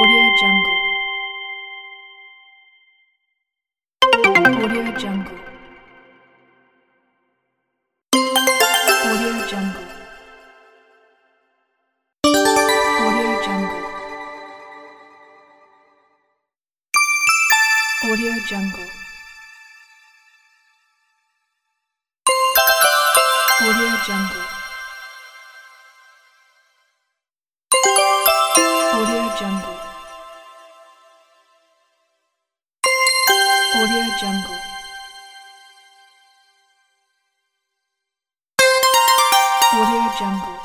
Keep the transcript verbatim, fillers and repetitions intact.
Audio Jungle. Audio Jungle. Audio Jungle. Audio Jungle. Audio Jungle. Audio Jungle. Audio Jungle. Audio Jungle. Audio Jungle.